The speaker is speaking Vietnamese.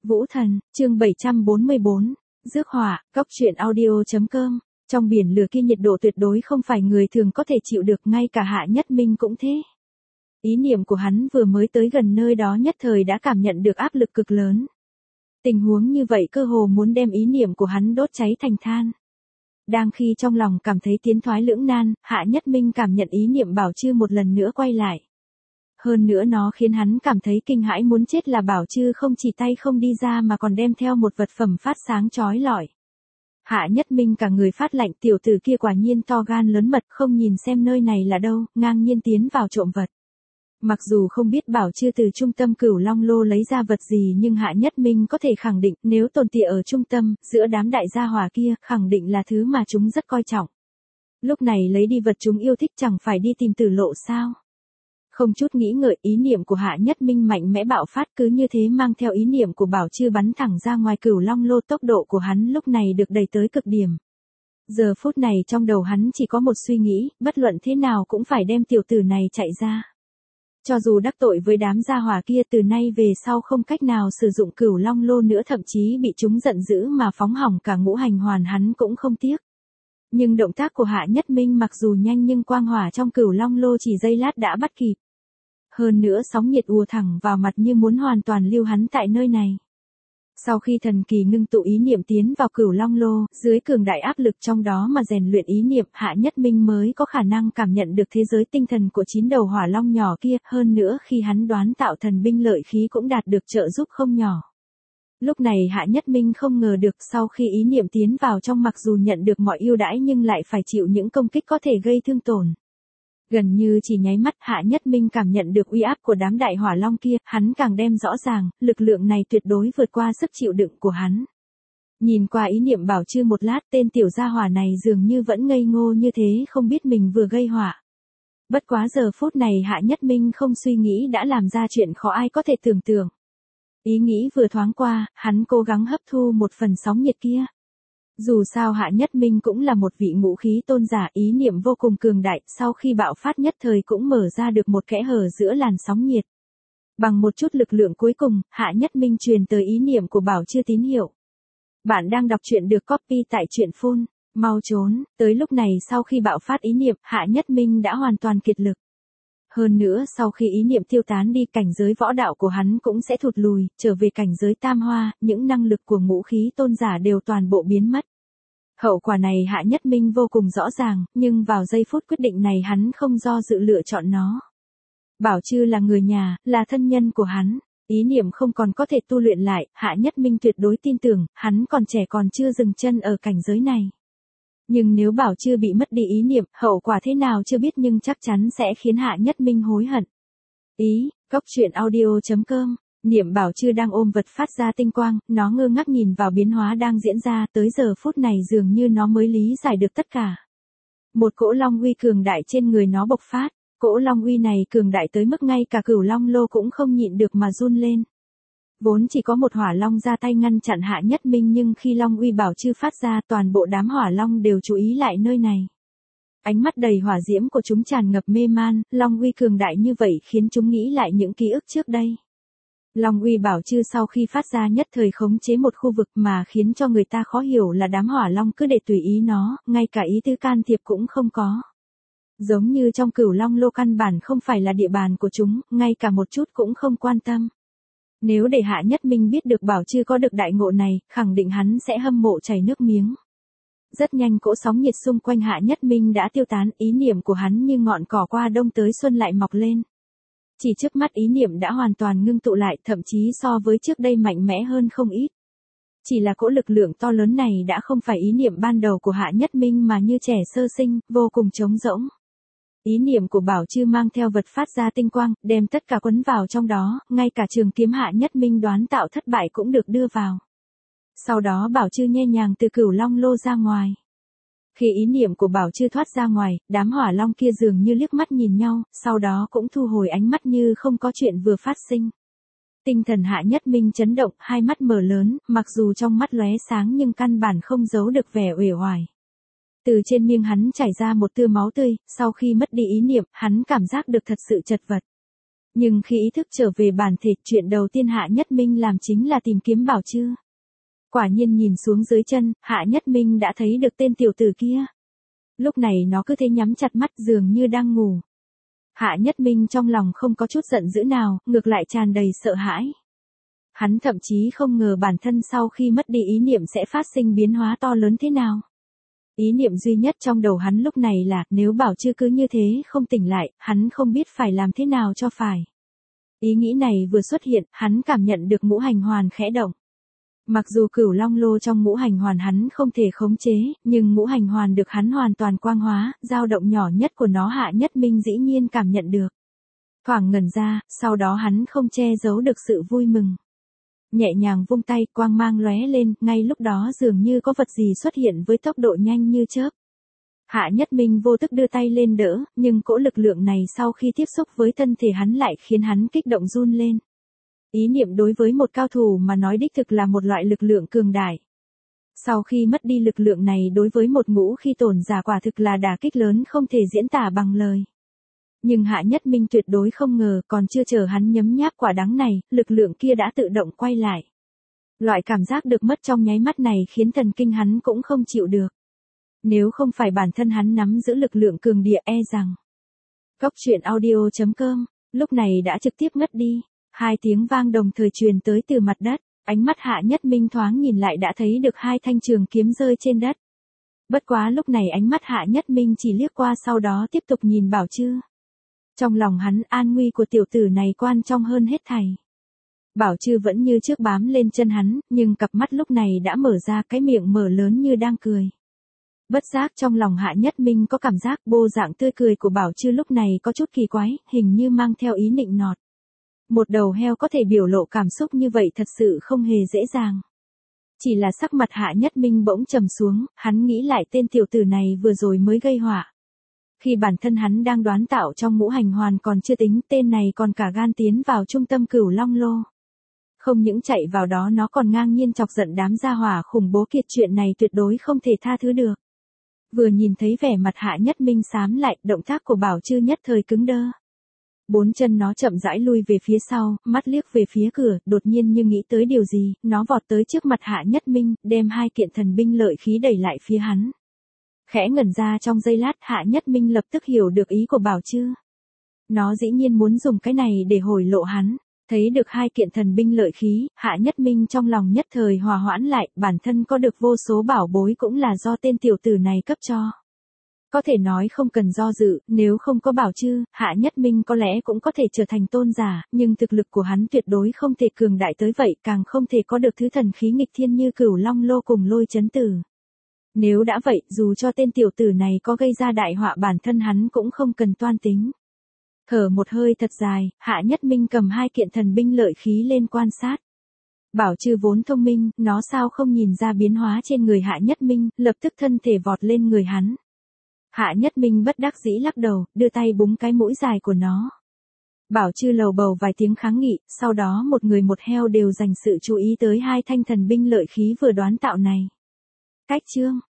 Vũ Thần, chương 744, Rước họa, Cóc truyện audio.com. Trong biển lửa kia nhiệt độ tuyệt đối không phải người thường có thể chịu được, ngay cả Hạ Nhất Minh cũng thế. Ý niệm của hắn vừa mới tới gần nơi đó nhất thời đã cảm nhận được áp lực cực lớn. Tình huống như vậy cơ hồ muốn đem ý niệm của hắn đốt cháy thành than. Đang khi trong lòng cảm thấy tiến thoái lưỡng nan, Hạ Nhất Minh cảm nhận ý niệm Bảo Chư một lần nữa quay lại. Hơn nữa nó khiến hắn cảm thấy kinh hãi muốn chết là Bảo Chư không chỉ tay không đi ra mà còn đem theo một vật phẩm phát sáng chói lọi. Hạ Nhất Minh cả người phát lạnh, tiểu tử kia quả nhiên to gan lớn mật, không nhìn xem nơi này là đâu, ngang nhiên tiến vào trộm vật. Mặc dù không biết Bảo Chư từ trung tâm Cửu Long Lô lấy ra vật gì, nhưng Hạ Nhất Minh có thể khẳng định nếu tồn tại ở trung tâm, giữa đám đại gia hỏa kia, khẳng định là thứ mà chúng rất coi trọng. Lúc này lấy đi vật chúng yêu thích chẳng phải đi tìm tử lộ sao? Không chút nghĩ ngợi, ý niệm của Hạ Nhất Minh mạnh mẽ bạo phát, cứ như thế mang theo ý niệm của Bảo Chư bắn thẳng ra ngoài Cửu Long Lô. Tốc độ của hắn lúc này được đẩy tới cực điểm. Giờ phút này trong đầu hắn chỉ có một suy nghĩ, bất luận thế nào cũng phải đem tiểu tử này chạy ra. Cho dù đắc tội với đám gia hỏa kia, từ nay về sau không cách nào sử dụng Cửu Long Lô nữa, thậm chí bị chúng giận dữ mà phóng hỏng cả ngũ hành hoàn hắn cũng không tiếc. Nhưng động tác của Hạ Nhất Minh mặc dù nhanh nhưng quang hỏa trong Cửu Long Lô chỉ giây lát đã bắt kịp. Hơn nữa sóng nhiệt ùa thẳng vào mặt như muốn hoàn toàn lưu hắn tại nơi này. Sau khi thần kỳ ngưng tụ ý niệm tiến vào Cửu Long Lô, dưới cường đại áp lực trong đó mà rèn luyện ý niệm, Hạ Nhất Minh mới có khả năng cảm nhận được thế giới tinh thần của 9 đầu hỏa long nhỏ kia, hơn nữa khi hắn đoán tạo thần binh lợi khí cũng đạt được trợ giúp không nhỏ. Lúc này Hạ Nhất Minh không ngờ được sau khi ý niệm tiến vào trong, mặc dù nhận được mọi ưu đãi nhưng lại phải chịu những công kích có thể gây thương tổn. Gần như chỉ nháy mắt, Hạ Nhất Minh cảm nhận được uy áp của đám đại hỏa long kia, hắn càng đem rõ ràng, lực lượng này tuyệt đối vượt qua sức chịu đựng của hắn. Nhìn qua ý niệm Bảo Chư một lát, tên tiểu gia hỏa này dường như vẫn ngây ngô như thế, không biết mình vừa gây họa. Bất quá giờ phút này Hạ Nhất Minh không suy nghĩ đã làm ra chuyện khó ai có thể tưởng tượng. Ý nghĩ vừa thoáng qua, hắn cố gắng hấp thu một phần sóng nhiệt kia. Dù sao Hạ Nhất Minh cũng là một vị ngũ khí tôn giả, ý niệm vô cùng cường đại, sau khi bạo phát nhất thời cũng mở ra được một kẽ hở giữa làn sóng nhiệt. Bằng một chút lực lượng cuối cùng, Hạ Nhất Minh truyền tới ý niệm của Bảo Chư tín hiệu. Bạn đang đọc truyện được copy tại truyện phun, mau trốn. Tới lúc này sau khi bạo phát ý niệm, Hạ Nhất Minh đã hoàn toàn kiệt lực. Hơn nữa sau khi ý niệm tiêu tán đi, cảnh giới võ đạo của hắn cũng sẽ thụt lùi, trở về cảnh giới tam hoa, những năng lực của ngũ khí tôn giả đều toàn bộ biến mất. Hậu quả này Hạ Nhất Minh vô cùng rõ ràng, nhưng vào giây phút quyết định này hắn không do dự lựa chọn nó. Bảo Chư là người nhà, là thân nhân của hắn, ý niệm không còn có thể tu luyện lại, Hạ Nhất Minh tuyệt đối tin tưởng, hắn còn trẻ còn chưa dừng chân ở cảnh giới này. Nhưng nếu Bảo Chư bị mất đi ý niệm, hậu quả thế nào chưa biết nhưng chắc chắn sẽ khiến Hạ Nhất Minh hối hận. Cóc truyện audio.com. Niệm Bảo Chư đang ôm vật phát ra tinh quang, nó ngơ ngác nhìn vào biến hóa đang diễn ra, tới giờ phút này dường như nó mới lý giải được tất cả. Một cỗ long uy cường đại trên người nó bộc phát, cỗ long uy này cường đại tới mức ngay cả Cửu Long Lô cũng không nhịn được mà run lên. Vốn chỉ có một hỏa long ra tay ngăn chặn Hạ Nhất Minh, nhưng khi long uy Bảo Chư phát ra, toàn bộ đám hỏa long đều chú ý lại nơi này. Ánh mắt đầy hỏa diễm của chúng tràn ngập mê man, long uy cường đại như vậy khiến chúng nghĩ lại những ký ức trước đây. Long uy Bảo Chư sau khi phát ra nhất thời khống chế một khu vực, mà khiến cho người ta khó hiểu là đám hỏa long cứ để tùy ý nó, ngay cả ý tư can thiệp cũng không có. Giống như trong Cửu Long Lô căn bản không phải là địa bàn của chúng, ngay cả một chút cũng không quan tâm. Nếu để Hạ Nhất Minh biết được Bảo Chư có được đại ngộ này, khẳng định hắn sẽ hâm mộ chảy nước miếng. Rất nhanh cỗ sóng nhiệt xung quanh Hạ Nhất Minh đã tiêu tán, ý niệm của hắn như ngọn cỏ qua đông tới xuân lại mọc lên. Chỉ trước mắt ý niệm đã hoàn toàn ngưng tụ lại, thậm chí so với trước đây mạnh mẽ hơn không ít. Chỉ là cỗ lực lượng to lớn này đã không phải ý niệm ban đầu của Hạ Nhất Minh mà như trẻ sơ sinh, vô cùng trống rỗng. Ý niệm của Bảo Chư mang theo vật phát ra tinh quang, đem tất cả quấn vào trong đó, ngay cả trường kiếm Hạ Nhất Minh đoán tạo thất bại cũng được đưa vào. Sau đó Bảo Chư nhẹ nhàng từ Cửu Long Lô ra ngoài. Khi ý niệm của Bảo Chư thoát ra ngoài, đám hỏa long kia dường như liếc mắt nhìn nhau, sau đó cũng thu hồi ánh mắt như không có chuyện vừa phát sinh. Tinh thần Hạ Nhất Minh chấn động, hai mắt mở lớn, mặc dù trong mắt lóe sáng nhưng căn bản không giấu được vẻ uể oải. Từ trên miệng hắn chảy ra một tia máu tươi, sau khi mất đi ý niệm, hắn cảm giác được thật sự chật vật. Nhưng khi ý thức trở về bản thể, chuyện đầu tiên Hạ Nhất Minh làm chính là tìm kiếm Bảo Trư. Quả nhiên nhìn xuống dưới chân, Hạ Nhất Minh đã thấy được tên tiểu tử kia. Lúc này nó cứ thế nhắm chặt mắt dường như đang ngủ. Hạ Nhất Minh trong lòng không có chút giận dữ nào, ngược lại tràn đầy sợ hãi. Hắn thậm chí không ngờ bản thân sau khi mất đi ý niệm sẽ phát sinh biến hóa to lớn thế nào. Ý niệm duy nhất trong đầu hắn lúc này là nếu Bảo Trư cứ như thế không tỉnh lại, hắn không biết phải làm thế nào cho phải. Ý nghĩ này vừa xuất hiện, hắn cảm nhận được ngũ hành hoàn khẽ động. Mặc dù Cửu Long Lô trong ngũ hành hoàn hắn không thể khống chế, nhưng ngũ hành hoàn được hắn hoàn toàn quang hóa, dao động nhỏ nhất của nó Hạ Nhất Minh dĩ nhiên cảm nhận được. Thoảng ngẩn ra, sau đó hắn không che giấu được sự vui mừng. Nhẹ nhàng vung tay, quang mang lóe lên, ngay lúc đó dường như có vật gì xuất hiện với tốc độ nhanh như chớp. Hạ Nhất Minh vô thức đưa tay lên đỡ, nhưng cỗ lực lượng này sau khi tiếp xúc với thân thể hắn lại khiến hắn kích động run lên. Ý niệm đối với một cao thủ mà nói đích thực là một loại lực lượng cường đại. Sau khi mất đi lực lượng này đối với một ngũ khi tổn giả quả thực là đả kích lớn không thể diễn tả bằng lời. Nhưng Hạ Nhất Minh tuyệt đối không ngờ, còn chưa chờ hắn nhấm nháp quả đắng này, lực lượng kia đã tự động quay lại. Loại cảm giác được mất trong nháy mắt này khiến thần kinh hắn cũng không chịu được. Nếu không phải bản thân hắn nắm giữ lực lượng cường địa e rằng. Góc truyện audio.com, lúc này đã trực tiếp ngất đi. Hai tiếng vang đồng thời truyền tới từ mặt đất, ánh mắt Hạ Nhất Minh thoáng nhìn lại đã thấy được hai thanh trường kiếm rơi trên đất. Bất quá lúc này ánh mắt Hạ Nhất Minh chỉ liếc qua sau đó tiếp tục nhìn Bảo Trư. Trong lòng hắn an nguy của tiểu tử này quan trọng hơn hết thảy. Bảo Trư vẫn như trước bám lên chân hắn, nhưng cặp mắt lúc này đã mở ra, cái miệng mở lớn như đang cười. Bất giác trong lòng Hạ Nhất Minh có cảm giác bộ dạng tươi cười của Bảo Trư lúc này có chút kỳ quái, hình như mang theo ý nịnh nọt. Một đầu heo có thể biểu lộ cảm xúc như vậy thật sự không hề dễ dàng. Chỉ là sắc mặt Hạ Nhất Minh bỗng trầm xuống, hắn nghĩ lại tên tiểu tử này vừa rồi mới gây họa. Khi bản thân hắn đang đoán tạo trong ngũ hành hoàn còn chưa tính, tên này còn cả gan tiến vào trung tâm Cửu Long Lô. Không những chạy vào đó nó còn ngang nhiên chọc giận đám gia hỏa khủng bố kiệt, chuyện này tuyệt đối không thể tha thứ được. Vừa nhìn thấy vẻ mặt Hạ Nhất Minh xám lại, động tác của Bảo Trư nhất thời cứng đơ. Bốn chân nó chậm rãi lui về phía sau, mắt liếc về phía cửa, đột nhiên như nghĩ tới điều gì, nó vọt tới trước mặt Hạ Nhất Minh, đem hai kiện thần binh lợi khí đẩy lại phía hắn. Khẽ ngẩn ra trong giây lát, Hạ Nhất Minh lập tức hiểu được ý của Bảo Trư. Nó dĩ nhiên muốn dùng cái này để hồi lộ hắn. Thấy được hai kiện thần binh lợi khí, Hạ Nhất Minh trong lòng nhất thời hòa hoãn lại, bản thân có được vô số bảo bối cũng là do tên tiểu tử này cấp cho. Có thể nói không cần do dự, nếu không có Bảo Trư, Hạ Nhất Minh có lẽ cũng có thể trở thành tôn giả, nhưng thực lực của hắn tuyệt đối không thể cường đại tới vậy, càng không thể có được thứ thần khí nghịch thiên như Cửu Long Lô cùng Lôi Chấn Tử. Nếu đã vậy, dù cho tên tiểu tử này có gây ra đại họa bản thân hắn cũng không cần toan tính. Thở một hơi thật dài, Hạ Nhất Minh cầm hai kiện thần binh lợi khí lên quan sát. Bảo Trư vốn thông minh, nó sao không nhìn ra biến hóa trên người Hạ Nhất Minh, lập tức thân thể vọt lên người hắn. Hạ Nhất Minh bất đắc dĩ lắc đầu, đưa tay búng cái mũi dài của nó. Bảo Trư lầu bầu vài tiếng kháng nghị, sau đó một người một heo đều dành sự chú ý tới hai thanh thần binh lợi khí vừa đoán tạo này. Cách chương